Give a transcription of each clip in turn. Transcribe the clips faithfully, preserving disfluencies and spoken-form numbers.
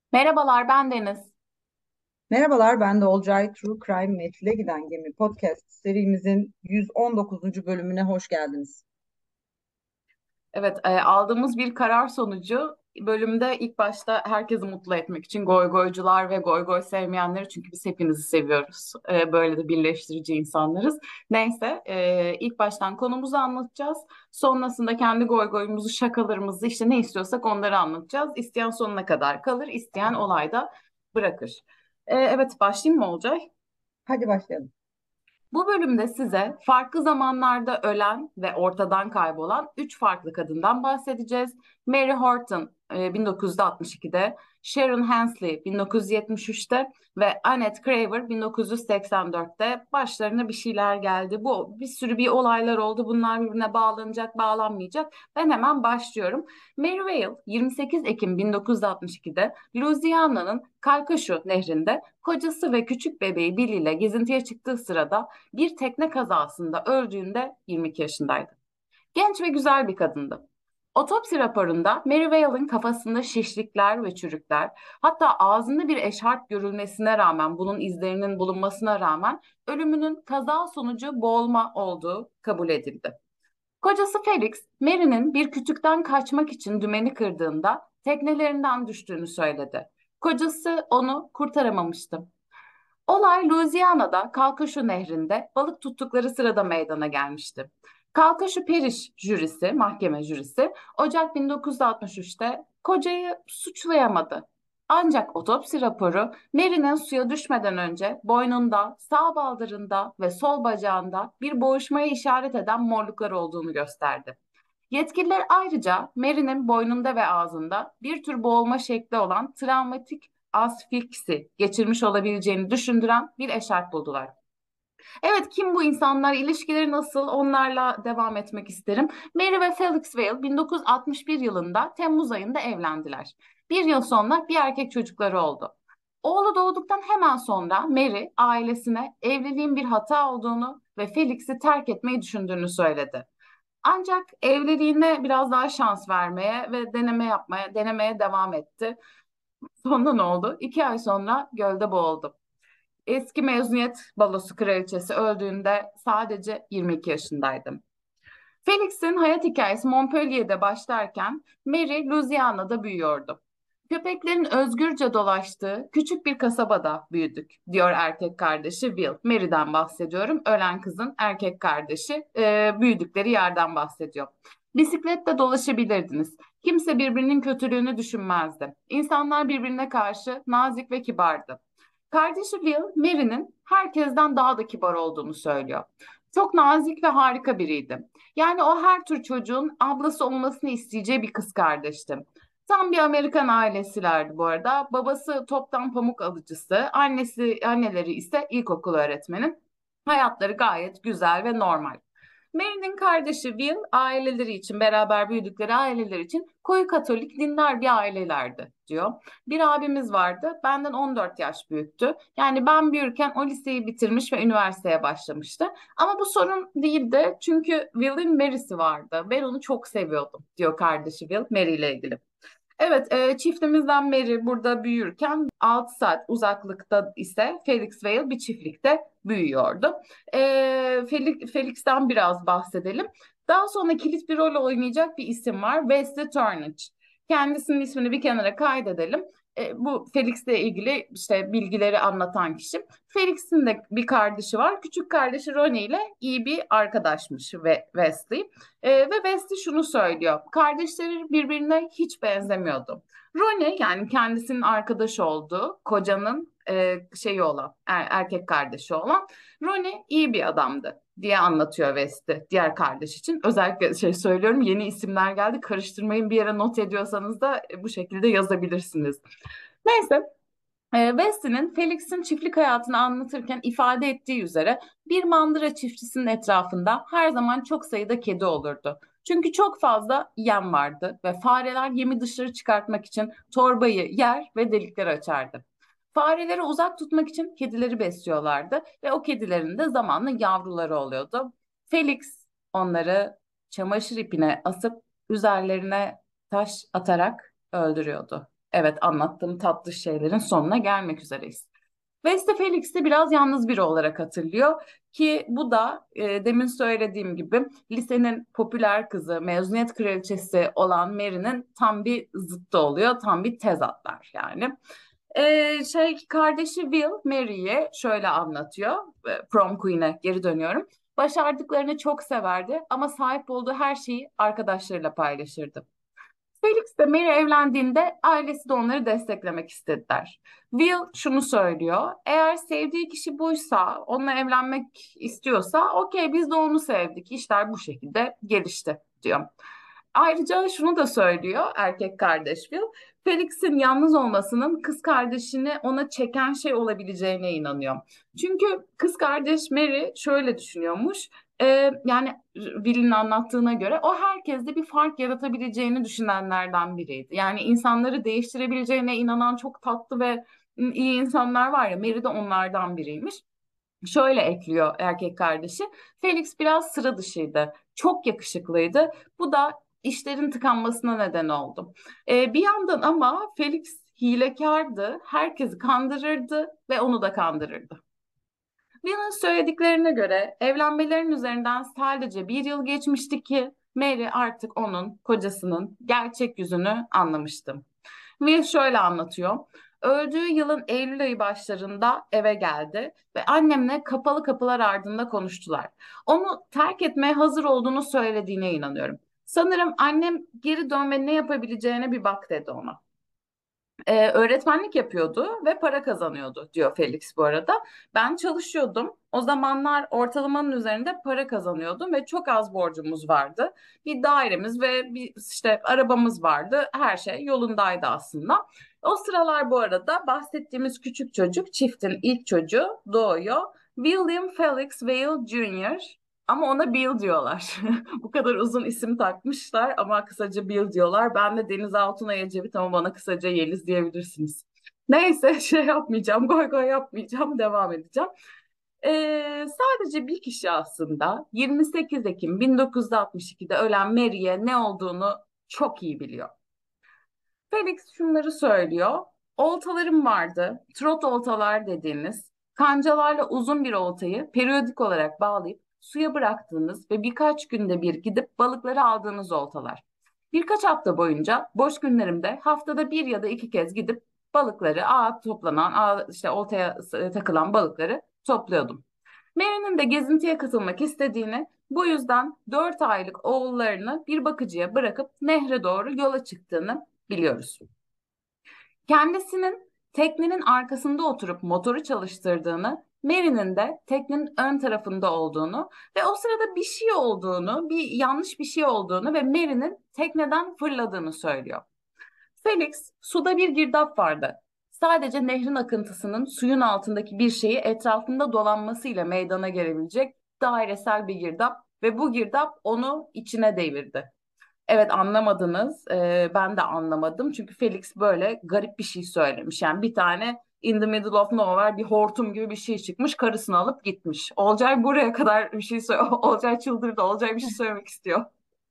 Merhabalar, ben Deniz. Merhabalar, ben de Olcay True Crime Metile Giden Gemi podcast serimizin yüz on dokuzuncu bölümüne hoş geldiniz. Evet, e, aldığımız bir karar sonucu bölümde ilk başta herkesi mutlu etmek için goygoycular ve goygoy sevmeyenleri çünkü biz hepinizi seviyoruz. E, böyle de birleştirici insanlarız. Neyse, e, ilk baştan konumuzu anlatacağız. Sonrasında kendi goygoyumuzu, şakalarımızı işte ne istiyorsak onları anlatacağız. İsteyen sonuna kadar kalır, isteyen olayda bırakır. E, evet, başlayayım mı Olcay? Hadi başlayalım. Bu bölümde size farklı zamanlarda ölen ve ortadan kaybolan üç farklı kadından bahsedeceğiz. Mary Horton e, bin dokuz yüz altmış ikide, Sharon Hensley bin dokuz yüz yetmiş üçte ve Annette Craver bin dokuz yüz seksen dörtte başlarına bir şeyler geldi. Bu bir sürü bir olaylar oldu. Bunlar birbirine bağlanacak, bağlanmayacak. Ben hemen başlıyorum. Mary Vale yirmi sekiz Ekim bin dokuz yüz altmış ikide Louisiana'nın Calcasieu Nehri'nde kocası ve küçük bebeği Bill ile gezintiye çıktığı sırada bir tekne kazasında öldüğünde yirmi iki yaşındaydı. Genç ve güzel bir kadındı. Otopsi raporunda Mary Vale'ın kafasında şişlikler ve çürükler, hatta ağzında bir eşarp görülmesine rağmen, bunun izlerinin bulunmasına rağmen ölümünün kaza sonucu boğulma olduğu kabul edildi. Kocası Felix, Mary'nin bir kütükten kaçmak için dümeni kırdığında teknelerinden düştüğünü söyledi. Kocası onu kurtaramamıştı. Olay Louisiana'da Calcasieu Nehri'nde balık tuttukları sırada meydana gelmişti. Calcasieu Parish jürisi, mahkeme jürisi, Ocak bin dokuz yüz altmış üçte kocayı suçlayamadı. Ancak otopsi raporu Mary'nin suya düşmeden önce boynunda, sağ baldırında ve sol bacağında bir boğuşmaya işaret eden morluklar olduğunu gösterdi. Yetkililer ayrıca Mary'nin boynunda ve ağzında bir tür boğulma şekli olan travmatik asfiksi geçirmiş olabileceğini düşündüren bir eşarp buldular. Evet, kim bu insanlar, ilişkileri nasıl, onlarla devam etmek isterim. Mary ve Felix Vale bin dokuz yüz altmış bir yılında Temmuz ayında evlendiler. Bir yıl sonra bir erkek çocukları oldu. Oğlu doğduktan hemen sonra Mary ailesine evliliğin bir hata olduğunu ve Felix'i terk etmeyi düşündüğünü söyledi. Ancak evliliğine biraz daha şans vermeye ve deneme yapmaya, denemeye devam etti. Sonra ne oldu? İki ay sonra gölde boğuldu. Eski mezuniyet balosu kraliçesi öldüğünde sadece yirmi iki yaşındaydım. Felix'in hayat hikayesi Montpellier'de başlarken Mary Louisiana'da büyüyordu. Köpeklerin özgürce dolaştığı küçük bir kasabada büyüdük, diyor erkek kardeşi Will. Mary'den bahsediyorum. Ölen kızın erkek kardeşi e, büyüdükleri yerden bahsediyor. Bisikletle dolaşabilirdiniz. Kimse birbirinin kötülüğünü düşünmezdi. İnsanlar birbirine karşı nazik ve kibardı. Kardeşi Will, Mary'nin herkesten daha da kibar olduğunu söylüyor. Çok nazik ve harika biriydi. Yani o her tür çocuğun ablası olmasını isteyeceği bir kız kardeşti. Tam bir Amerikan ailesilerdi bu arada. Babası toptan pamuk alıcısı, annesi anneleri ise ilkokul öğretmeni. Hayatları gayet güzel ve normal. Mary'nin kardeşi Will aileleri için, beraber büyüdükleri aileler için koyu Katolik dindar bir ailelerdi diyor. Bir abimiz vardı, benden on dört yaş büyüktü. Yani ben büyürken o liseyi bitirmiş ve üniversiteye başlamıştı. Ama bu sorun değildi çünkü Will'in Mary'si vardı. Ben onu çok seviyordum diyor kardeşi Will Mary ile ilgili. Evet, e, çiftimizden Mary burada büyürken altı saat uzaklıkta ise Felix Vale bir çiftlikte büyüyordu. E, Felix, Felix'ten biraz bahsedelim. Daha sonra kilit bir rol oynayacak bir isim var. Wesley Turnage. Kendisinin ismini bir kenara kaydedelim. E, bu Felix'le ilgili işte bilgileri anlatan kişi. Felix'in de bir kardeşi var. Küçük kardeşi Ronnie ile iyi bir arkadaşmış ve Wesley. Ee, ve Wesley şunu söylüyor. Kardeşleri birbirine hiç benzemiyordu. Ronnie, yani kendisinin arkadaşı olduğu kocanın e, şeyi olan er- erkek kardeşi olan Ronnie iyi bir adamdı diye anlatıyor Wesley diğer kardeş için. Özellikle şey söylüyorum, yeni isimler geldi, karıştırmayın, bir yere not ediyorsanız da e, bu şekilde yazabilirsiniz. Neyse, e, Wesley'nin Felix'in çiftlik hayatını anlatırken ifade ettiği üzere bir mandıra çiftçisinin etrafında her zaman çok sayıda kedi olurdu. Çünkü çok fazla yem vardı ve fareler yemi dışarı çıkartmak için torbayı yer ve delikler açardı. Fareleri uzak tutmak için kedileri besliyorlardı ve o kedilerin de zamanla yavruları oluyordu. Felix onları çamaşır ipine asıp üzerlerine taş atarak öldürüyordu. Evet, anlattığım tatlı şeylerin sonuna gelmek üzereyiz. Veste Felix'i biraz yalnız biri olarak hatırlıyor ki bu da e, demin söylediğim gibi lisenin popüler kızı, mezuniyet kraliçesi olan Mary'nin tam bir zıttı oluyor, tam bir tezatlar yani. E, şey kardeşi Will Mary'ye şöyle anlatıyor, e, Prom Queen'e geri dönüyorum. Başardıklarını çok severdi ama sahip olduğu her şeyi arkadaşlarıyla paylaşırdı. Felix de Mary evlendiğinde ailesi de onları desteklemek istediler. Will şunu söylüyor: eğer sevdiği kişi buysa, onunla evlenmek istiyorsa, okey biz de onu sevdik. İşler bu şekilde gelişti diyor. Ayrıca şunu da söylüyor erkek kardeş Will: Felix'in yalnız olmasının kız kardeşini ona çeken şey olabileceğine inanıyor. Çünkü kız kardeş Mary şöyle düşünüyormuş. Ee, yani Will'in anlattığına göre o herkeste bir fark yaratabileceğini düşünenlerden biriydi. Yani insanları değiştirebileceğine inanan çok tatlı ve ım, iyi insanlar var ya, Mary de onlardan biriymiş. Şöyle ekliyor erkek kardeşi: Felix biraz sıra dışıydı, çok yakışıklıydı. Bu da işlerin tıkanmasına neden oldu. Ee, bir yandan ama Felix hilekardı, herkesi kandırırdı ve onu da kandırırdı. Will'in söylediklerine göre evlenmelerin üzerinden sadece bir yıl geçmişti ki Mary artık onun kocasının gerçek yüzünü anlamıştı. Will şöyle anlatıyor: öldüğü yılın Eylül ayı başlarında eve geldi ve annemle kapalı kapılar ardında konuştular. Onu terk etmeye hazır olduğunu söylediğine inanıyorum. Sanırım annem geri dön ve ne yapabileceğine bir bak dedi ona. Ee, öğretmenlik yapıyordu ve para kazanıyordu diyor Felix bu arada. Ben çalışıyordum. O zamanlar ortalamanın üzerinde para kazanıyordum ve çok az borcumuz vardı. Bir dairemiz ve bir işte arabamız vardı. Her şey yolundaydı aslında. O sıralar bu arada bahsettiğimiz küçük çocuk, çiftin ilk çocuğu doğuyor. William Felix Vale Junior Ama ona Bill diyorlar. Bu kadar uzun isim takmışlar ama kısaca Bill diyorlar. Ben de Deniz Altuna Ecevit ama bana kısaca Yeliz diyebilirsiniz. Neyse, şey yapmayacağım, goy goy yapmayacağım, devam edeceğim. Ee, sadece bir kişi aslında yirmi sekiz Ekim bin dokuz yüz altmış ikide ölen Mary'e ne olduğunu çok iyi biliyor. Felix şunları söylüyor: oltalarım vardı, trot oltalar dediğiniz, kancalarla uzun bir oltayı periyodik olarak bağlayıp suya bıraktığınız ve birkaç günde bir gidip balıkları aldığınız oltalar. Birkaç hafta boyunca boş günlerimde haftada bir ya da iki kez gidip balıkları, ağa toplanan, ağa, işte oltaya s- takılan balıkları topluyordum. Mary'nin de gezintiye katılmak istediğini, bu yüzden dört aylık oğullarını bir bakıcıya bırakıp nehre doğru yola çıktığını biliyoruz. Kendisinin teknenin arkasında oturup motoru çalıştırdığını, Mary'nin de teknenin ön tarafında olduğunu ve o sırada bir şey olduğunu, bir yanlış bir şey olduğunu ve Mary'nin tekneden fırladığını söylüyor. Felix, suda bir girdap vardı. Sadece nehrin akıntısının suyun altındaki bir şeyi etrafında dolanmasıyla meydana gelebilecek dairesel bir girdap ve bu girdap onu içine devirdi. Evet, anlamadınız. Ee, ben de anlamadım. Çünkü Felix böyle garip bir şey söylemiş. Yani bir tane in the middle of nowhere bir hortum gibi bir şey çıkmış. Karısını alıp gitmiş. Olcay buraya kadar bir şey söyle. Olcay çıldırdı. Olcay bir şey söylemek istiyor.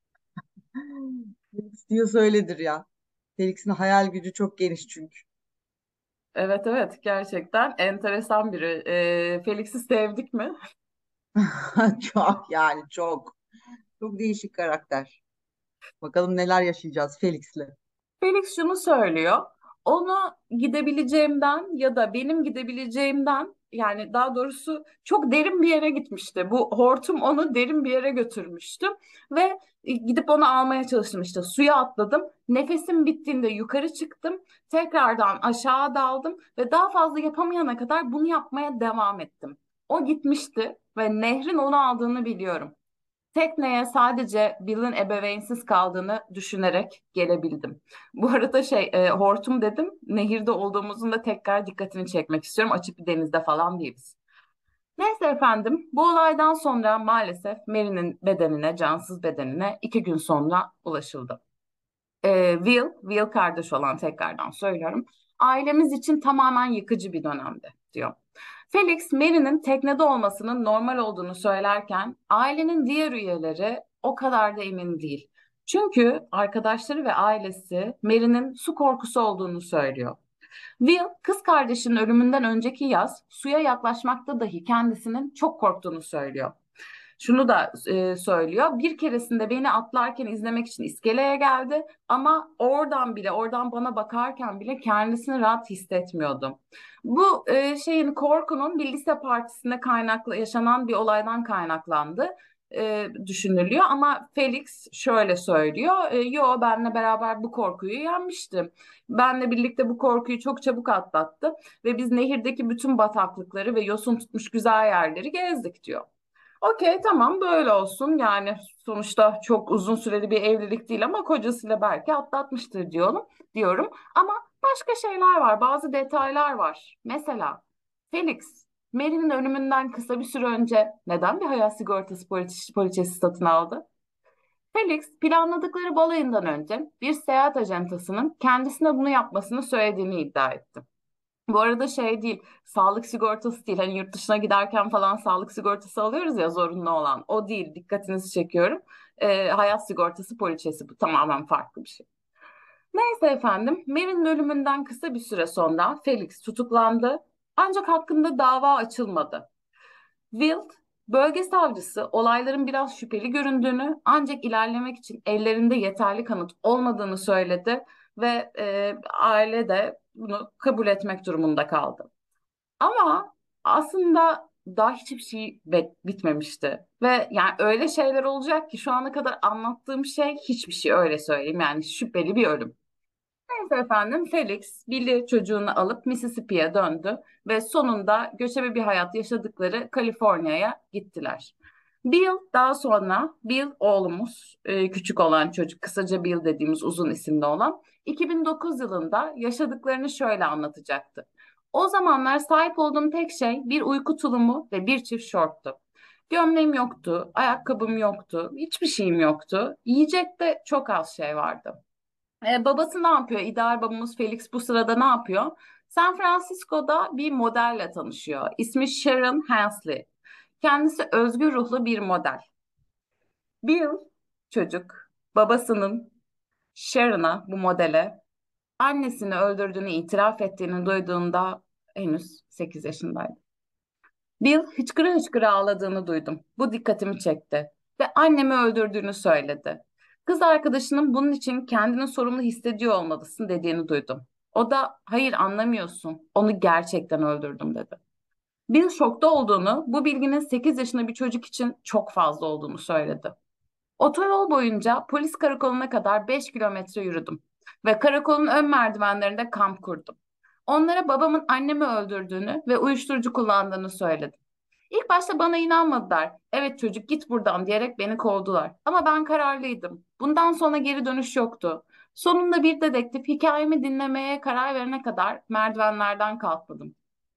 Felix diyor öyledir ya. Felix'in hayal gücü çok geniş çünkü. Evet, evet, gerçekten enteresan biri. Ee, Felix'i sevdik mi? Çok yani çok. Çok değişik karakter. Bakalım neler yaşayacağız Felix'le. Felix şunu söylüyor: onu gidebileceğimden ya da benim gidebileceğimden, yani daha doğrusu çok derin bir yere gitmişti. Bu hortum onu derin bir yere götürmüştü ve gidip onu almaya çalıştım. İşte suya atladım. Nefesim bittiğinde yukarı çıktım. Tekrardan aşağı daldım ve daha fazla yapamayana kadar bunu yapmaya devam ettim. O gitmişti ve nehrin onu aldığını biliyorum. Tekneye sadece Bill'in ebeveynsiz kaldığını düşünerek gelebildim. Bu arada şey, e, hortum dedim. Nehirde olduğumuzun da tekrar dikkatini çekmek istiyorum. Açık bir denizde falan değiliz. Neyse efendim, bu olaydan sonra maalesef Mary'nin bedenine, cansız bedenine iki gün sonra ulaşıldı. Ee, Will, Will kardeş olan, tekrardan söylüyorum, ailemiz için tamamen yıkıcı bir dönemdi diyor. Felix, Mary'nin teknede olmasının normal olduğunu söylerken ailenin diğer üyeleri o kadar da emin değil. Çünkü arkadaşları ve ailesi Mary'nin su korkusu olduğunu söylüyor. Will, kız kardeşinin ölümünden önceki yaz suya yaklaşmakta dahi kendisinin çok korktuğunu söylüyor. Şunu da e, söylüyor. Bir keresinde beni atlarken izlemek için iskeleye geldi ama oradan bile, oradan bana bakarken bile kendisini rahat hissetmiyordum. Bu e, şeyin korkunun bir lise partisinde kaynaklı yaşanan bir olaydan kaynaklandı e, düşünülüyor ama Felix şöyle söylüyor. E, Yo, benle beraber bu korkuyu yenmiştim. Benle birlikte bu korkuyu çok çabuk atlattı ve biz nehirdeki bütün bataklıkları ve yosun tutmuş güzel yerleri gezdik diyor. Okey, tamam, böyle olsun. Yani sonuçta çok uzun süreli bir evlilik değil ama kocasıyla belki atlatmıştır diyorum, diyorum. Ama başka şeyler var, bazı detaylar var. Mesela Felix, Mary'nin ölümünden kısa bir süre önce neden bir hayat sigortası poliçesi, poliçesi satın aldı? Felix, planladıkları balayından önce bir seyahat ajantasının kendisine bunu yapmasını söylediğini iddia etti. Bu arada şey değil, sağlık sigortası değil. Hani yurt dışına giderken falan sağlık sigortası alıyoruz ya, zorunlu olan. O değil, dikkatinizi çekiyorum. Ee, hayat sigortası poliçesi, bu tamamen farklı bir şey. Neyse efendim, Mary'nin ölümünden kısa bir süre sonra Felix tutuklandı. Ancak hakkında dava açılmadı. Wild, bölge savcısı olayların biraz şüpheli göründüğünü ancak ilerlemek için ellerinde yeterli kanıt olmadığını söyledi ve e, aile de bunu kabul etmek durumunda kaldı. Ama aslında daha hiçbir şey be- bitmemişti. Ve yani öyle şeyler olacak ki şu ana kadar anlattığım şey hiçbir şey, öyle söyleyeyim. Yani şüpheli bir ölüm. Neyse efendim, Felix Bill'i çocuğunu alıp Mississippi'ye döndü ve sonunda göçebe bir hayat yaşadıkları Kaliforniya'ya gittiler. Bill daha sonra, Bill oğlumuz, e, küçük olan çocuk, kısaca Bill dediğimiz uzun isimli olan, iki bin dokuz yılında yaşadıklarını şöyle anlatacaktı. O zamanlar sahip olduğum tek şey bir uyku tulumu ve bir çift şorttu. Gömleğim yoktu, ayakkabım yoktu, hiçbir şeyim yoktu. Yiyecek de çok az şey vardı. E, babası ne yapıyor? İdeal babamız Felix bu sırada ne yapıyor? San Francisco'da bir modelle tanışıyor. İsmi Sharon Hensley. Kendisi özgür ruhlu bir model. Bill çocuk babasının Sharon'a, bu modele, annesini öldürdüğünü itiraf ettiğini duyduğunda henüz sekiz yaşındaydı. Bill hıçkıra hıçkıra ağladığını duydum. Bu dikkatimi çekti ve annemi öldürdüğünü söyledi. Kız arkadaşının bunun için kendini sorumlu hissediyor olmalısın dediğini duydum. O da hayır, anlamıyorsun, onu gerçekten öldürdüm dedi. Bill şokta olduğunu, bu bilginin sekiz yaşında bir çocuk için çok fazla olduğunu söyledi. Otoyol boyunca polis karakoluna kadar beş kilometre yürüdüm ve karakolun ön merdivenlerinde kamp kurdum. Onlara babamın annemi öldürdüğünü ve uyuşturucu kullandığını söyledim. İlk başta bana inanmadılar. Evet çocuk, git buradan diyerek beni kovdular. Ama ben kararlıydım. Bundan sonra geri dönüş yoktu. Sonunda bir dedektif hikayemi dinlemeye karar verene kadar merdivenlerden kalkmadım.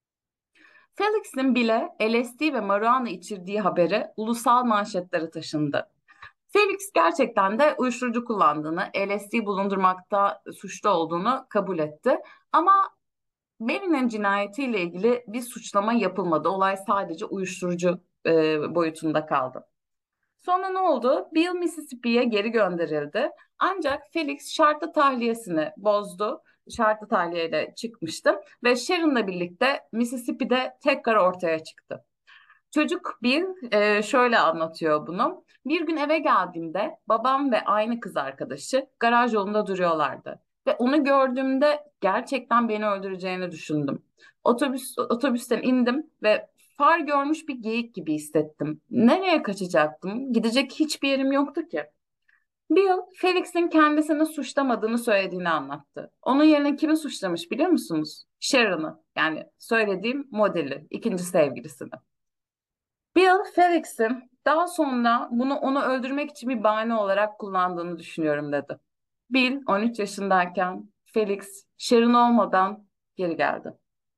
Felix'in bile L S D ve marijuana içirdiği haberi ulusal manşetlere taşındı. Felix gerçekten de uyuşturucu kullandığını, L S D bulundurmakta suçlu olduğunu kabul etti. Ama Mary'nin cinayetiyle ilgili bir suçlama yapılmadı. Olay sadece uyuşturucu e, boyutunda kaldı. Sonra ne oldu? Bill Mississippi'ye geri gönderildi. Ancak Felix şartlı tahliyesini bozdu. Şartlı tahliyeyle çıkmıştı ve Sharon'la birlikte Mississippi'de tekrar ortaya çıktı. Çocuk bir e, şöyle anlatıyor bunu. Bir gün eve geldiğimde babam ve aynı kız arkadaşı garaj yolunda duruyorlardı. Ve onu gördüğümde gerçekten beni öldüreceğini düşündüm. Otobüs, otobüsten indim ve far görmüş bir geyik gibi hissettim. Nereye kaçacaktım? Gidecek hiçbir yerim yoktu ki. Bill, Felix'in kendisini suçlamadığını söylediğini anlattı. Onun yerine kimi suçlamış biliyor musunuz? Sharon'ı, yani söylediğim modeli, ikinci sevgilisini. Bill Felix'in daha sonra bunu onu öldürmek için bir bahane olarak kullandığını düşünüyorum dedi. Bill on üç yaşındayken Felix Sharon olmadan geri geldi.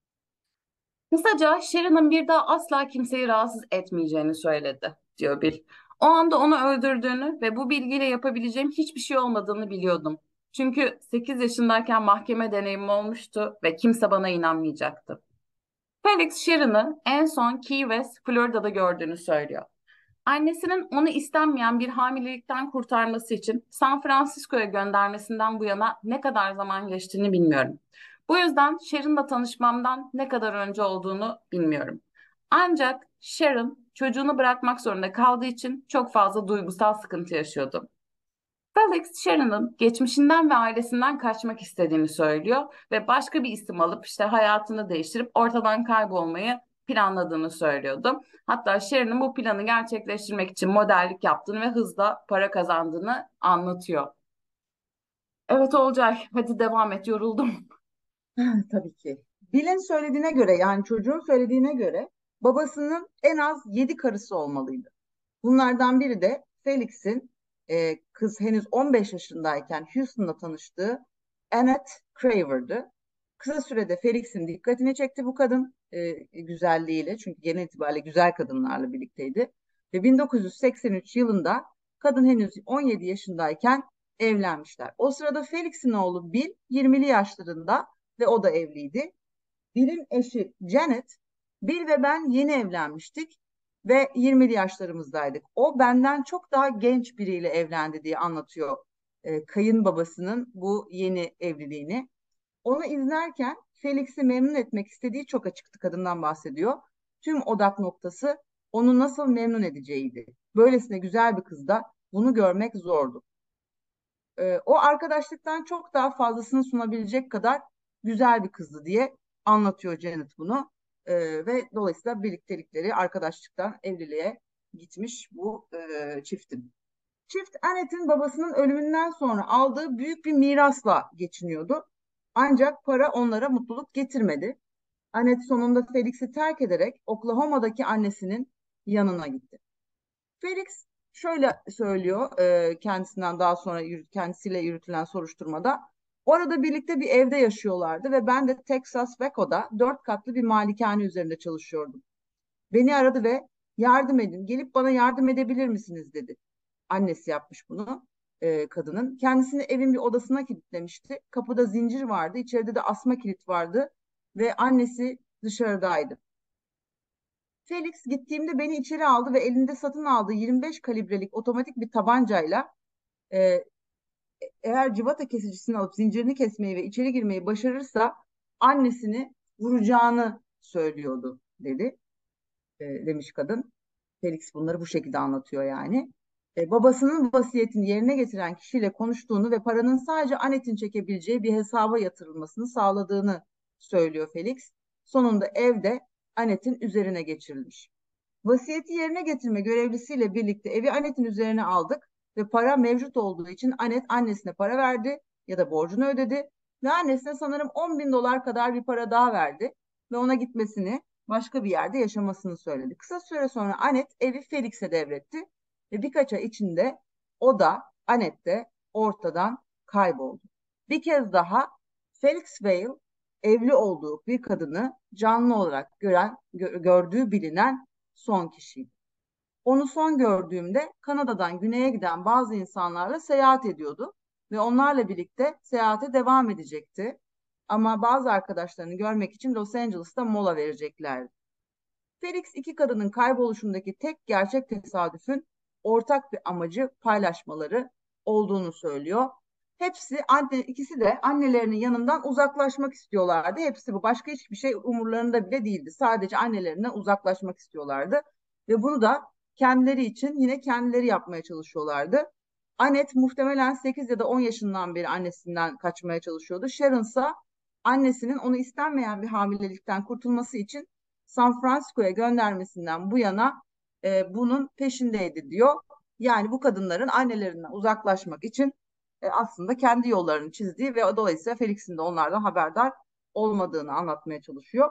Kısaca Sharon'ın bir daha asla kimseyi rahatsız etmeyeceğini söyledi, diyor Bill. O anda onu öldürdüğünü ve bu bilgiyle yapabileceğim hiçbir şey olmadığını biliyordum. Çünkü sekiz yaşındayken mahkeme deneyimim olmuştu ve kimse bana inanmayacaktı. Felix Sharon'ı en son Key West, Florida'da gördüğünü söylüyor. Annesinin onu istenmeyen bir hamilelikten kurtarması için San Francisco'ya göndermesinden bu yana ne kadar zaman geçtiğini bilmiyorum. Bu yüzden Sharon'la tanışmamdan ne kadar önce olduğunu bilmiyorum. Ancak Sharon çocuğunu bırakmak zorunda kaldığı için çok fazla duygusal sıkıntı yaşıyordu. Felix, Sharon'ın geçmişinden ve ailesinden kaçmak istediğini söylüyor ve başka bir isim alıp işte hayatını değiştirip ortadan kaybolmayı planladığını söylüyordu. Hatta Sharon'ın bu planı gerçekleştirmek için modellik yaptığını ve hızla para kazandığını anlatıyor. Evet Olcay, hadi devam et, yoruldum. Tabii ki. Bill'in söylediğine göre, yani çocuğun söylediğine göre babasının en az yedi karısı olmalıydı. Bunlardan biri de Felix'in e, kız henüz on beş yaşındayken Houston'la tanıştığı Annette Craver'dı. Kısa sürede Felix'in dikkatini çekti bu kadın e, güzelliğiyle. Çünkü genel itibariyle güzel kadınlarla birlikteydi. Ve bin dokuz yüz seksen üç yılında kadın henüz on yedi yaşındayken evlenmişler. O sırada Felix'in oğlu Bill yirmili yaşlarında ve o da evliydi. Bill'in eşi Janet, Bill ve ben yeni evlenmiştik ve yirmili yaşlarımızdaydık. O benden çok daha genç biriyle evlendi diye anlatıyor e, kayınbabasının bu yeni evliliğini. Onu izlerken Felix'i memnun etmek istediği çok açıktı, kadından bahsediyor. Tüm odak noktası onu nasıl memnun edeceğiydi. Böylesine güzel bir kızda bunu görmek zordu. E, o arkadaşlıktan çok daha fazlasını sunabilecek kadar güzel bir kızdı diye anlatıyor Janet bunu. E, ve dolayısıyla birliktelikleri arkadaşlıktan evliliğe gitmiş bu e, çiftin. Çift Annette'in babasının ölümünden sonra aldığı büyük bir mirasla geçiniyordu. Ancak para onlara mutluluk getirmedi. Annette sonunda Felix'i terk ederek Oklahoma'daki annesinin yanına gitti. Felix şöyle söylüyor e, kendisinden daha sonra yürü- kendisiyle yürütülen soruşturmada. Orada birlikte bir evde yaşıyorlardı ve ben de Texas Waco'da dört katlı bir malikane üzerinde çalışıyordum. Beni aradı ve yardım edin, gelip bana yardım edebilir misiniz dedi. Annesi yapmış bunu e, kadının. Kendisini evin bir odasına kilitlemişti. Kapıda zincir vardı, içeride de asma kilit vardı ve annesi dışarıdaydı. Felix gittiğimde beni içeri aldı ve elinde satın aldığı yirmi beş kalibrelik otomatik bir tabancayla e, eğer civata kesicisini alıp zincirini kesmeyi ve içeri girmeyi başarırsa annesini vuracağını söylüyordu dedi e, demiş kadın. Felix bunları bu şekilde anlatıyor yani. E, babasının vasiyetini yerine getiren kişiyle konuştuğunu ve paranın sadece Annette'in çekebileceği bir hesaba yatırılmasını sağladığını söylüyor Felix. Sonunda evde Annette'in üzerine geçirilmiş. Vasiyeti yerine getirme görevlisiyle birlikte evi Annette'in üzerine aldık ve para mevcut olduğu için Annette annesine para verdi ya da borcunu ödedi ve annesine sanırım on bin dolar kadar bir para daha verdi ve ona gitmesini, başka bir yerde yaşamasını söyledi. Kısa süre sonra Annette evi Felix'e devretti ve birkaç ay içinde o da Annette de ortadan kayboldu. Bir kez daha Felix Vale evli olduğu bir kadını canlı olarak gören, gö- gördüğü bilinen son kişiydi. Onu son gördüğümde Kanada'dan güneye giden bazı insanlarla seyahat ediyordu ve onlarla birlikte seyahate devam edecekti. Ama bazı arkadaşlarını görmek için Los Angeles'ta mola vereceklerdi. Felix iki kadının kayboluşundaki tek gerçek tesadüfün ortak bir amacı paylaşmaları olduğunu söylüyor. Hepsi anne, ikisi de annelerinin yanından uzaklaşmak istiyorlardı. Hepsi bu. Başka hiçbir şey umurlarında bile değildi. Sadece annelerinden uzaklaşmak istiyorlardı. Ve bunu da kendileri için yine kendileri yapmaya çalışıyorlardı. Annette muhtemelen sekiz ya da on yaşından beri annesinden kaçmaya çalışıyordu. Sharon ise annesinin onu istenmeyen bir hamilelikten kurtulması için San Francisco'ya göndermesinden bu yana e, bunun peşindeydi diyor. Yani bu kadınların annelerinden uzaklaşmak için e, aslında kendi yollarını çizdiği ve dolayısıyla Felix'in de onlardan haberdar olmadığını anlatmaya çalışıyor.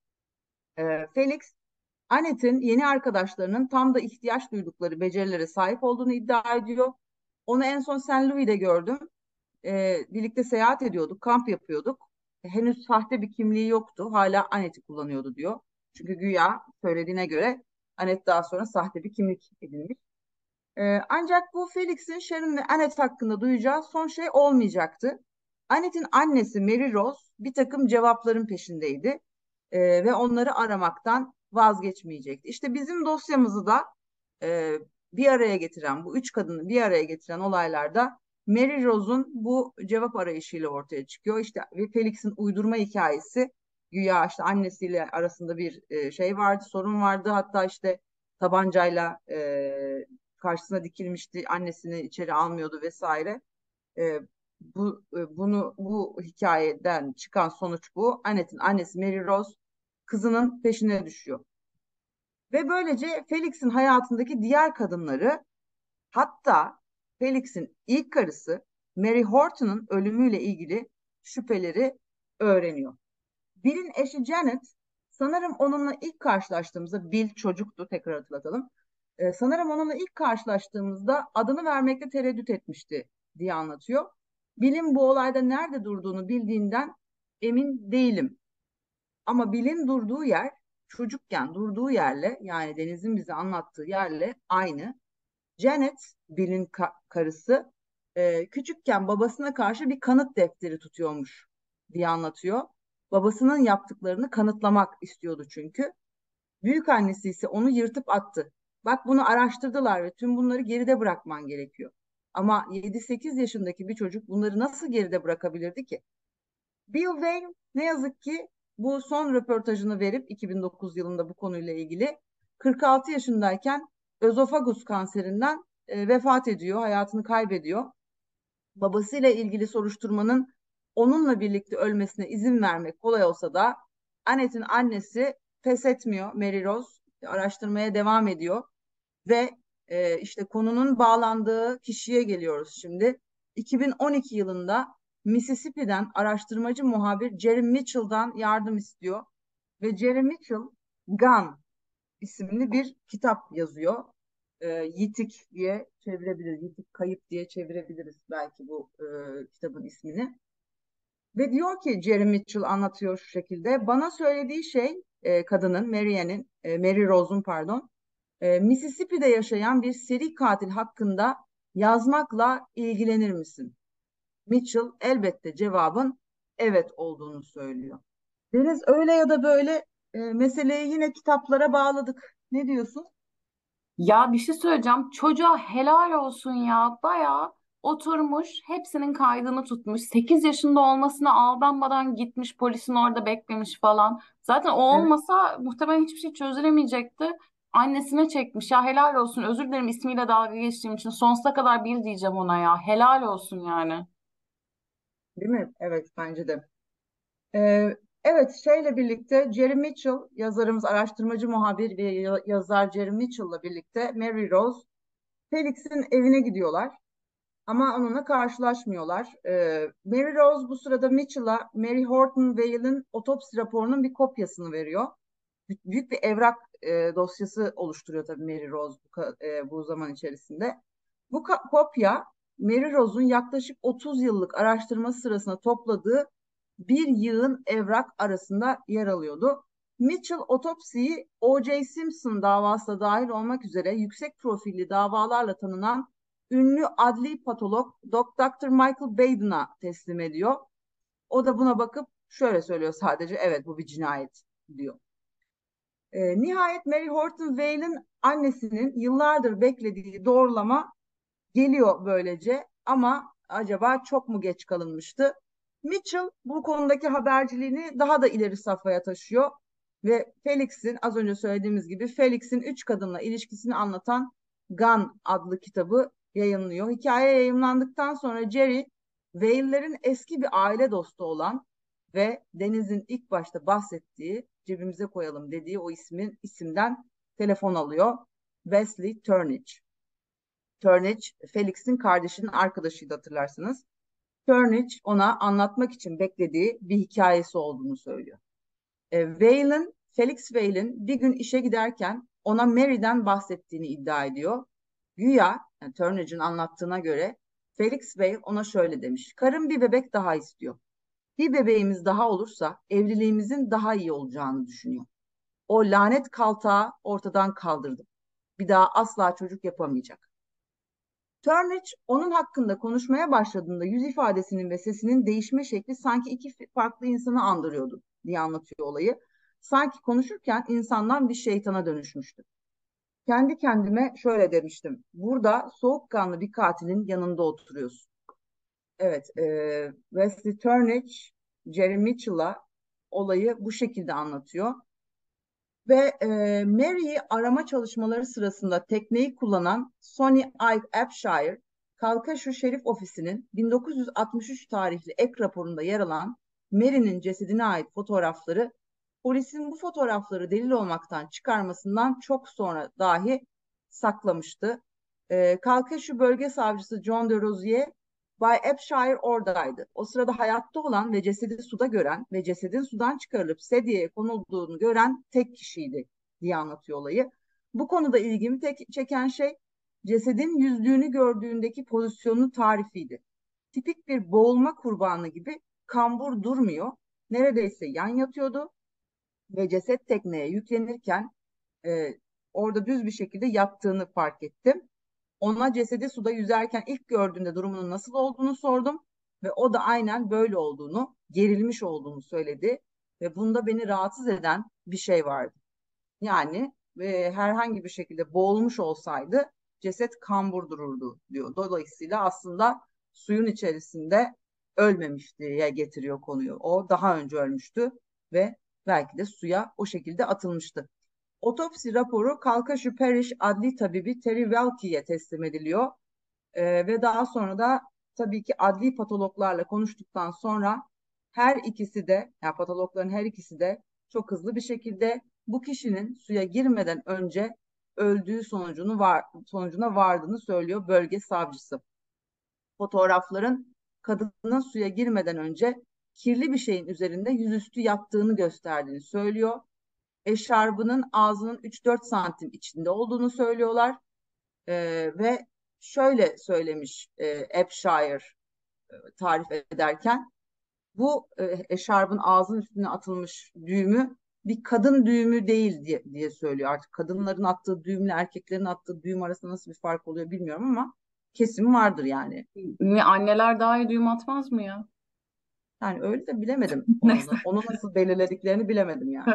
E, Felix, Annette'in yeni arkadaşlarının tam da ihtiyaç duydukları becerilere sahip olduğunu iddia ediyor. Onu en son Saint Louis'de gördüm. E, birlikte seyahat ediyorduk, kamp yapıyorduk. Henüz sahte bir kimliği yoktu. Hala Annette'i kullanıyordu diyor. Çünkü güya söylediğine göre Annette daha sonra sahte bir kimlik edinmiş. E, ancak bu Felix'in Sharon ve Annette hakkında duyacağı son şey olmayacaktı. Annette'in annesi Mary Rose bir takım cevapların peşindeydi. E, ve onları aramaktan vazgeçmeyecekti. İşte bizim dosyamızı da e, bir araya getiren, bu üç kadını bir araya getiren olaylarda Mary Rose'un bu cevap arayışıyla ortaya çıkıyor. İşte ve Felix'in uydurma hikayesi, güya işte annesiyle arasında bir e, şey vardı, sorun vardı. Hatta işte tabancayla e, karşısına dikilmişti, annesini içeri almıyordu vesaire. E, bu e, bunu bu hikayeden çıkan sonuç bu. Annet'in annesi Mary Rose kızının peşine düşüyor. Ve böylece Felix'in hayatındaki diğer kadınları, hatta Felix'in ilk karısı Mary Horton'un ölümüyle ilgili şüpheleri öğreniyor. Bill'in eşi Janet, sanırım onunla ilk karşılaştığımızda, Bill çocuktu, tekrar hatırlatalım. Ee, sanırım onunla ilk karşılaştığımızda adını vermekte tereddüt etmişti diye anlatıyor. Bill'in bu olayda nerede durduğunu bildiğinden emin değilim. Ama Bill'in durduğu yer çocukken durduğu yerle, yani Deniz'in bize anlattığı yerle aynı. Janet, Bill'in ka- karısı, e, küçükken babasına karşı bir kanıt defteri tutuyormuş diye anlatıyor. Babasının yaptıklarını kanıtlamak istiyordu çünkü. Büyük annesi ise onu yırtıp attı. Bak, bunu araştırdılar ve tüm bunları geride bırakman gerekiyor. Ama yedi sekiz yaşındaki bir çocuk bunları nasıl geride bırakabilirdi ki? Bill Wayne ne yazık ki bu son röportajını verip iki bin dokuz yılında bu konuyla ilgili kırk altı yaşındayken özofagus kanserinden e, vefat ediyor, hayatını kaybediyor. Babasıyla ilgili soruşturmanın onunla birlikte ölmesine izin vermek kolay olsa da Annette'in annesi pes etmiyor. Mary Rose araştırmaya devam ediyor ve e, işte konunun bağlandığı kişiye geliyoruz şimdi. iki bin on iki yılında Mississippi'den araştırmacı muhabir Jerry Mitchell'dan yardım istiyor ve Jerry Mitchell Gun isimli bir kitap yazıyor. E, Yitik diye çevirebiliriz. Yitik kayıp diye çevirebiliriz belki bu e, kitabın ismini. Ve diyor ki, Jerry Mitchell anlatıyor şu şekilde. Bana söylediği şey, e, kadının, Mary'nin, e, Mary Rose'un pardon, e, Mississippi'de yaşayan bir seri katil hakkında yazmakla ilgilenir misin? Mitchell elbette cevabın evet olduğunu söylüyor. Deniz, öyle ya da böyle e, meseleyi yine kitaplara bağladık. Ne diyorsun? Ya bir şey söyleyeceğim. Çocuğa helal olsun ya. Bayağı oturmuş, hepsinin kaydını tutmuş. Sekiz yaşında olmasına aldanmadan gitmiş, polisin orada beklemiş falan. Zaten o Evet. olmasa muhtemelen hiçbir şey çözülemeyecekti. Annesine çekmiş. Ya helal olsun. Özür dilerim ismiyle dalga geçtiğim için. Sonsuza kadar bil diyeceğim ona ya. Helal olsun yani. Değil mi? Evet, bence de. Ee, evet, şeyle birlikte Jerry Mitchell, yazarımız, araştırmacı muhabir ve ya- yazar Jerry Mitchell'la birlikte Mary Rose, Felix'in evine gidiyorlar. Ama onunla karşılaşmıyorlar. Ee, Mary Rose bu sırada Mitchell'a Mary Horton Vale'in otopsi raporunun bir kopyasını veriyor. Büyük bir evrak e, dosyası oluşturuyor tabii Mary Rose bu, e, bu zaman içerisinde. Bu kopya, Mary Rose'un yaklaşık otuz yıllık araştırması sırasında topladığı bir yığın evrak arasında yer alıyordu. Mitchell otopsiyi O J. Simpson davası da dahil olmak üzere yüksek profilli davalarla tanınan ünlü adli patolog doktor Michael Baden'a teslim ediyor. O da buna bakıp şöyle söylüyor sadece: evet, bu bir cinayet diyor. E, nihayet Mary Horton Vale'in annesinin yıllardır beklediği doğrulama geliyor böylece, ama acaba çok mu geç kalınmıştı? Mitchell bu konudaki haberciliğini daha da ileri safhaya taşıyor ve Felix'in, az önce söylediğimiz gibi, Felix'in üç kadınla ilişkisini anlatan Gun adlı kitabı yayınlıyor. Hikaye yayınlandıktan sonra Jerry, Vale'lerin eski bir aile dostu olan ve Deniz'in ilk başta bahsettiği, cebimize koyalım dediği o ismin isimden telefon alıyor. Wesley Turnage. Turnage, Felix'in kardeşinin arkadaşıydı, hatırlarsınız. Turnage ona anlatmak için beklediği bir hikayesi olduğunu söylüyor. E, Vale'in, Felix Vale'in bir gün işe giderken ona Mary'den bahsettiğini iddia ediyor. Güya, yani Turnage'ın anlattığına göre, Felix Vale ona şöyle demiş: karım bir bebek daha istiyor. Bir bebeğimiz daha olursa evliliğimizin daha iyi olacağını düşünüyor. O lanet kaltağı ortadan kaldırdım. Bir daha asla çocuk yapamayacak. Turnage onun hakkında konuşmaya başladığında yüz ifadesinin ve sesinin değişme şekli sanki iki farklı insanı andırıyordu diye anlatıyor olayı. Sanki konuşurken insandan bir şeytana dönüşmüştü. Kendi kendime şöyle demiştim. Burada soğukkanlı bir katilin yanında oturuyorsun. Evet, e, Wesley Turnage, Jerry Mitchell'a olayı bu şekilde anlatıyor. Ve e, Mary'i arama çalışmaları sırasında tekneyi kullanan Sonny Ike Abshire, Kalkashu Şerif Ofisi'nin bin dokuz yüz altmış üç tarihli ek raporunda yer alan Mary'nin cesedine ait fotoğrafları, polisin bu fotoğrafları delil olmaktan çıkarmasından çok sonra dahi saklamıştı. E, Kalkashu Bölge Savcısı John de Rozier, Bay Abshire oradaydı. O sırada hayatta olan ve cesedi suda gören ve cesedin sudan çıkarılıp sedyeye konulduğunu gören tek kişiydi diye anlatıyor olayı. Bu konuda ilgimi tek çeken şey cesedin yüzdüğünü gördüğündeki pozisyonun tarifiydi. Tipik bir boğulma kurbanı gibi kambur durmuyor. Neredeyse yan yatıyordu ve ceset tekneye yüklenirken e, orada düz bir şekilde yattığını fark ettim. Ona cesedi suda yüzerken ilk gördüğümde durumunun nasıl olduğunu sordum ve o da aynen böyle olduğunu, gerilmiş olduğunu söyledi ve bunda beni rahatsız eden bir şey vardı. Yani e, herhangi bir şekilde boğulmuş olsaydı ceset kambur dururdu diyor. Dolayısıyla aslında suyun içerisinde ölmemiş diye getiriyor konuyu. O daha önce ölmüştü ve belki de suya o şekilde atılmıştı. Otopsi raporu Kalkashu Parish Adli Tabibi Terry Welke'ye teslim ediliyor. Ee, ve daha sonra da tabii ki adli patologlarla konuştuktan sonra her ikisi de, yani patologların her ikisi de çok hızlı bir şekilde bu kişinin suya girmeden önce öldüğü sonucunu var, sonucuna vardığını söylüyor bölge savcısı. Fotoğrafların kadının suya girmeden önce kirli bir şeyin üzerinde yüzüstü yattığını gösterdiğini söylüyor. Eşarbının ağzının üç dört santim içinde olduğunu söylüyorlar. Ee, ve şöyle söylemiş e, Abshire e, tarif ederken, bu e, eşarbın ağzının üstüne atılmış düğümü bir kadın düğümü değil diye, diye söylüyor. Artık kadınların attığı düğümle erkeklerin attığı düğüm arasında nasıl bir fark oluyor bilmiyorum ama kesin vardır yani. Ne, anneler daha iyi düğüm atmaz mı ya? Yani öyle de bilemedim onu Neyse. da. Onu nasıl belirlediklerini bilemedim yani.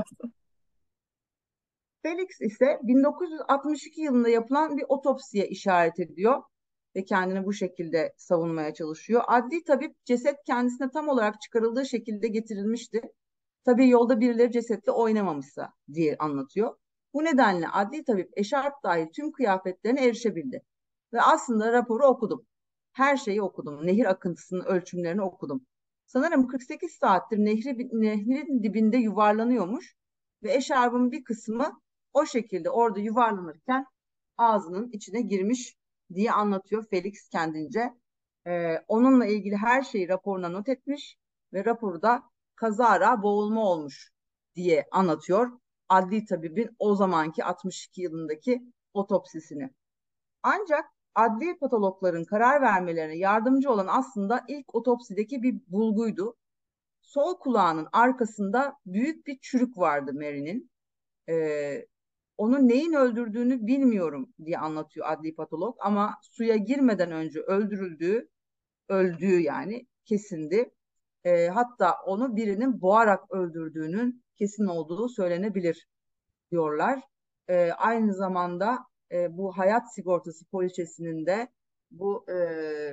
Felix ise bin dokuz yüz altmış iki yılında yapılan bir otopsiye işaret ediyor ve kendini bu şekilde savunmaya çalışıyor. Adli tabip ceset kendisine tam olarak çıkarıldığı şekilde getirilmişti. Tabii yolda birileri cesetle oynamamışsa diye anlatıyor. Bu nedenle adli tabip eşarp dahil tüm kıyafetlerine erişebildi. Ve aslında raporu okudum. Her şeyi okudum. Nehir akıntısının ölçümlerini okudum. Sanırım kırk sekiz saattir nehri, nehrin dibinde yuvarlanıyormuş ve eşarbın bir kısmı o şekilde orada yuvarlanırken ağzının içine girmiş diye anlatıyor Felix kendince. Ee, onunla ilgili her şeyi raporuna not etmiş ve raporda kazara boğulma olmuş diye anlatıyor adli tabibin o zamanki altmış iki yılındaki otopsisini. Ancak adli patologların karar vermelerine yardımcı olan aslında ilk otopsideki bir bulguydu. Sol kulağının arkasında büyük bir çürük vardı Mary'nin. Ee, Onu neyin öldürdüğünü bilmiyorum diye anlatıyor adli patolog ama suya girmeden önce öldürüldüğü, öldüğü yani kesindi. E, hatta onu birinin boğarak öldürdüğünün kesin olduğu söylenebilir diyorlar. E, aynı zamanda e, bu hayat sigortası poliçesinin de bu e,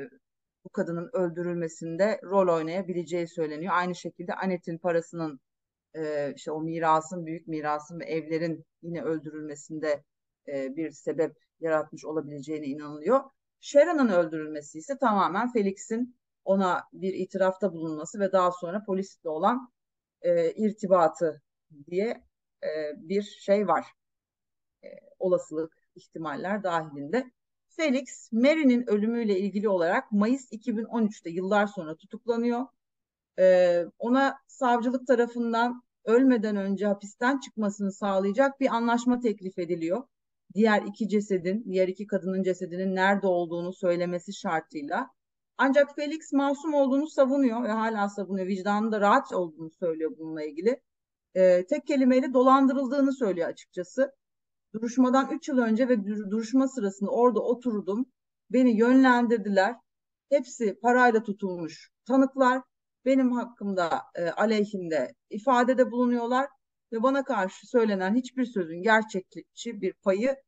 bu kadının öldürülmesinde rol oynayabileceği söyleniyor. Aynı şekilde Annette'in parasının e, işte o mirasın, büyük mirasın ve evlerin yine öldürülmesinde e, bir sebep yaratmış olabileceğine inanılıyor. Sharon'ın öldürülmesi ise tamamen Felix'in ona bir itirafta bulunması ve daha sonra polisle olan e, irtibatı diye e, bir şey var. E, Olasılık, ihtimaller dahilinde. Felix, Mary'nin ölümüyle ilgili olarak Mayıs iki bin on üçte yıllar sonra tutuklanıyor. Ee, ona savcılık tarafından ölmeden önce hapisten çıkmasını sağlayacak bir anlaşma teklif ediliyor. Diğer iki cesedin, diğer iki kadının cesedinin nerede olduğunu söylemesi şartıyla. Ancak Felix masum olduğunu savunuyor ve hala savunuyor. Vicdanı da rahat olduğunu söylüyor bununla ilgili. Ee, tek kelimeyle dolandırıldığını söylüyor açıkçası. Duruşmadan üç yıl önce ve duruşma sırasında orada oturdum. Beni yönlendirdiler. Hepsi parayla tutulmuş tanıklar. Benim hakkımda e, aleyhimde ifadede bulunuyorlar ve bana karşı söylenen hiçbir sözün gerçekçi bir payı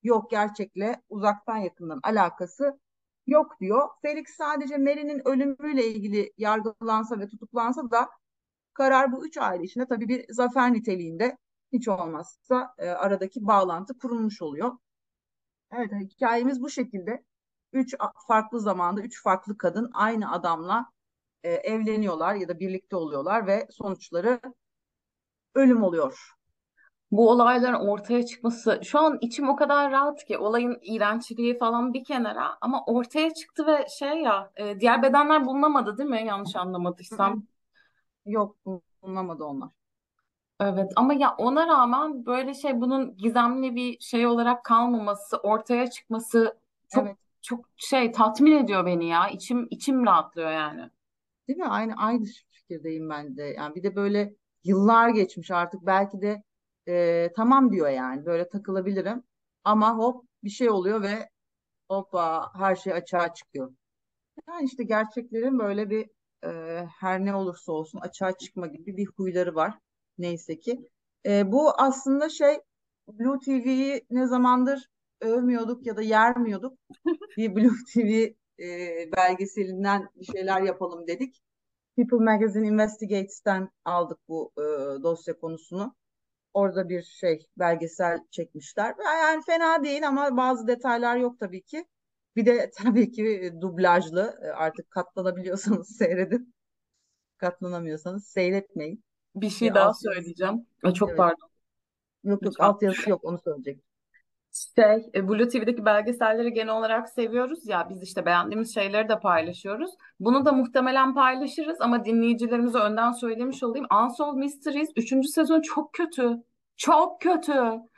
yok, gerçekle uzaktan yakından alakası yok diyor. Felix sadece Mary'nin ölümüyle ilgili yargılansa ve tutuklansa da karar bu üç aile içinde tabii bir zafer niteliğinde, hiç olmazsa e, aradaki bağlantı kurulmuş oluyor. Evet, hikayemiz bu şekilde. Üç farklı zamanda üç farklı kadın aynı adamla e, evleniyorlar ya da birlikte oluyorlar ve sonuçları ölüm oluyor. Bu olayların ortaya çıkması şu an içim o kadar rahat ki olayın iğrençliği falan bir kenara ama ortaya çıktı ve şey ya e, diğer bedenler bulunamadı değil mi? Yanlış Hı hı. anlamadıysam. Yok, bulunamadı onlar. Evet ama ya ona rağmen böyle şey bunun gizemli bir şey olarak kalmaması, ortaya çıkması çok Evet, çok şey tatmin ediyor beni ya. İçim içim rahatlıyor yani. değil mi? Aynı aynı fikirdeyim ben de. Yani bir de böyle yıllar geçmiş artık, belki de e, tamam diyor yani, böyle takılabilirim. Ama hop bir şey oluyor ve hoppa her şey açığa çıkıyor. Yani işte gerçeklerin böyle bir e, her ne olursa olsun açığa çıkma gibi bir huyları var. Neyse ki. E, bu aslında şey, Blue T V'yi ne zamandır övmüyorduk ya da yermiyorduk. Bir Blue T V e, belgeselinden bir şeyler yapalım dedik. People Magazine Investigates'ten aldık bu e, dosya konusunu. Orada bir şey belgesel çekmişler. Yani fena değil ama bazı detaylar yok tabii ki. Bir de tabii ki e, dublajlı. E, artık katlanabiliyorsanız seyredin. Katlanamıyorsanız seyretmeyin. Bir E, şey daha altyazısı, söyleyeceğim. E, çok evet. pardon Yok yok, lütfen. altyazısı yok, onu söyleyecek. Şey, e, Blue T V'deki belgeselleri genel olarak seviyoruz ya biz işte beğendiğimiz şeyleri de paylaşıyoruz. Bunu da muhtemelen paylaşırız ama dinleyicilerimize önden söylemiş olayım. Unsolved Mysteries üçüncü sezon çok kötü. Çok kötü.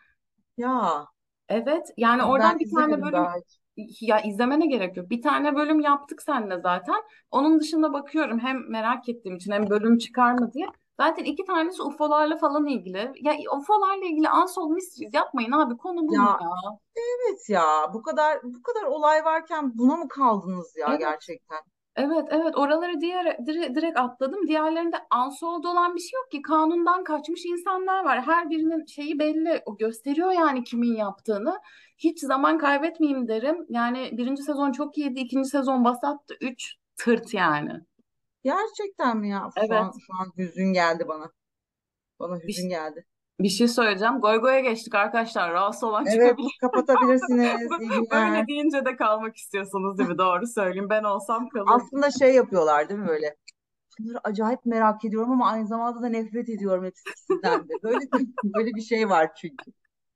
Ya Evet yani ben oradan bir tane izlemedim bölüm daha hiç. ya izlemene gerek yok. Bir tane bölüm yaptık seninle zaten. Onun dışında bakıyorum hem merak ettiğim için hem bölüm çıkar mı diye. Zaten iki tanesi U F O'larla falan ilgili. Ya U F O'larla ilgili Unsolved Mysteries yapmayın abi konu bu mu Ya ya? evet ya, bu kadar bu kadar olay varken buna mı kaldınız ya Evet. gerçekten? Evet evet oraları diğer dire- direkt atladım. Diğerlerinde unsolved olan bir şey yok ki. Kanundan kaçmış insanlar var. Her birinin şeyi belli. O gösteriyor yani kimin yaptığını. Hiç zaman kaybetmeyeyim derim. Yani birinci sezon çok iyiydi. İkinci sezon basattı. Üç tırt yani. Gerçekten mi ya? Şu Evet. an şu an hüzün geldi bana. Bana hüzün Bir, geldi. bir şey söyleyeceğim. Goy goya geçtik arkadaşlar. Rahatsız olan Evet, çıkabilir. kapatabilirsiniz. İyi Böyle günler. deyince de kalmak istiyorsunuz değil mi? Doğru söyleyeyim. Ben olsam kalırdım. Aslında şey yapıyorlar değil mi böyle? Bunları acayip merak ediyorum ama aynı zamanda da nefret ediyorum hepsi ikisinden de. Böyle böyle bir şey var çünkü.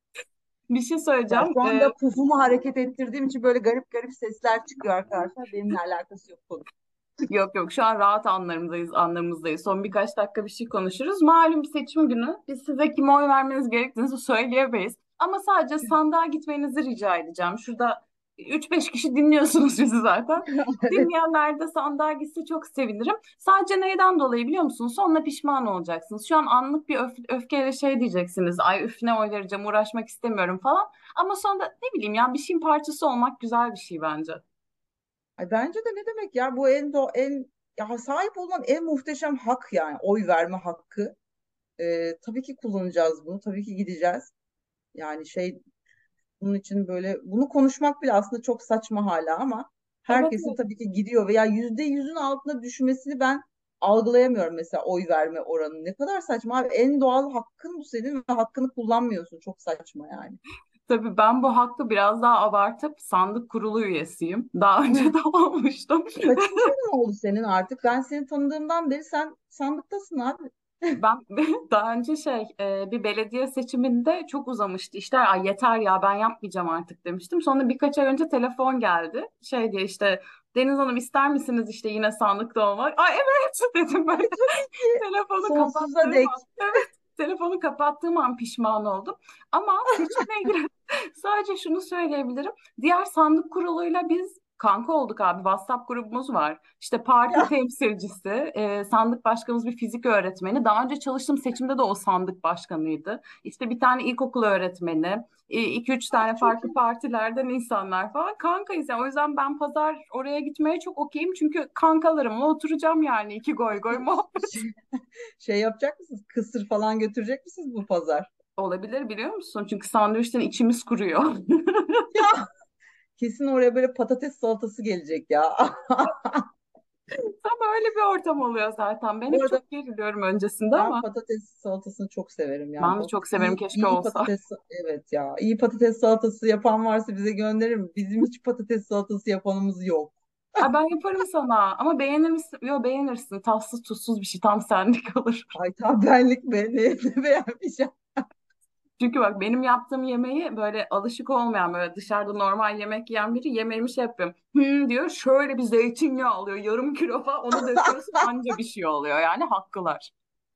Bir şey Ya söyleyeceğim. şu Ee, anda pufumu hareket ettirdiğim için böyle garip garip sesler çıkıyor arkadaşlar. Benimle alakası yok konu. Yok yok şu an rahat anlarımızdayız, anlarımızdayız. Son birkaç dakika bir şey konuşuruz. Malum seçim günü. Biz size kime oy vermeniz gerektiğini söyleyemeyiz. Ama sadece sandığa gitmenizi rica edeceğim. Şurada üç beş kişi dinliyorsunuz bizi zaten. Evet. Dinleyenler de sandığa gitse çok sevinirim. Sadece neyden dolayı biliyor musunuz? Sonra pişman olacaksınız. Şu an anlık bir öf öfkeyle şey diyeceksiniz. Ay üf ne oy vereceğim uğraşmak istemiyorum falan. Ama sonra da ne bileyim ya bir şeyin parçası olmak güzel bir şey bence. Ay bence de, ne demek ya, bu en do en ya sahip olunan en muhteşem hak, yani oy verme hakkı. Ee, tabii ki kullanacağız bunu. Tabii ki gideceğiz. Yani şey, bunun için böyle bunu konuşmak bile aslında çok saçma hala ama Evet, herkesin evet. tabii ki gidiyor veya yüzde yüzün altına düşmesini ben algılayamıyorum, mesela oy verme oranı. Ne kadar saçma abi. En doğal hakkın bu senin ve hakkını kullanmıyorsun. Çok saçma yani. Tabii ben bu hakkı biraz daha abartıp sandık kurulu üyesiyim. Daha önce Hı. de olmuştum. Kaçıncı yılın oldu senin artık? Ben seni tanıdığımdan beri sen sandıktasın abi. Ben daha önce şey e, bir belediye seçiminde çok uzamıştı işler. Ay yeter ya ben yapmayacağım artık demiştim. Sonra birkaç ay önce telefon geldi. Şey diye işte Deniz Hanım ister misiniz işte yine sandıkta olmak? Ay evet dedim Ay böyle. tabii ki, Telefonu sonsuza kapattığım dek. an. Evet. Telefonu kapattığım an pişman oldum. Ama seçimle ilgili sadece şunu söyleyebilirim. Diğer sandık kuruluyla biz kanka olduk abi. WhatsApp grubumuz var. İşte parti Ya temsilcisi, e, sandık başkanımız bir fizik öğretmeni. Daha önce çalıştığım seçimde de o sandık başkanıydı. İşte bir tane ilkokul öğretmeni, e, iki üç tane çok farklı iyi. partilerden insanlar falan. Kankayız yani. O yüzden ben pazar oraya gitmeye çok okeyim. Çünkü kankalarımla oturacağım yani iki goy goy Şey, muhabbet. şey yapacak mısınız? Kısır falan götürecek misiniz bu pazar? Olabilir biliyor musun? Çünkü sandviçten içimiz kuruyor. Ya kesin oraya böyle patates salatası gelecek ya. Tam öyle bir ortam oluyor zaten. Ben Bu hep arada çok geriliyorum öncesinde ben ama patates salatasını çok severim ya. ben de Bak çok severim iyi keşke iyi olsa. patates, evet ya. İyi patates salatası yapan varsa bize gönderir mi? Bizim hiç patates salatası yapanımız yok. Ay ben yaparım sana ama beğenir misin? Yok beğenirsin. Tatsız tuzsuz bir şey tam senlik olur. Ay tam benlik be. Ne, ne beğenmeyeceğim. Çünkü bak benim yaptığım yemeği böyle alışık olmayan böyle dışarıda normal yemek yiyen biri yemeğimi şey yapıyorum. Hmm diyor şöyle bir zeytinyağı alıyor yarım kilo falan onu döküyorsun anca bir şey oluyor yani haklılar.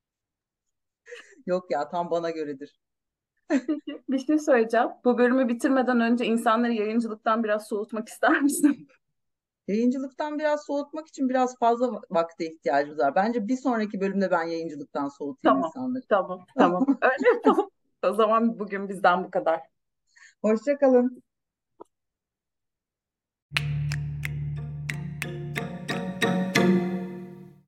Yok ya, tam bana göredir. Peki bir şey söyleyeceğim. Bu bölümü bitirmeden önce insanları yayıncılıktan biraz soğutmak ister misin? Yayıncılıktan biraz soğutmak için biraz fazla va- vakte ihtiyacımız var. Bence bir sonraki bölümde ben yayıncılıktan soğutayım Tamam, insanları. tamam, tamam. Öyle yapalım. O zaman bugün bizden bu kadar. Hoşça kalın.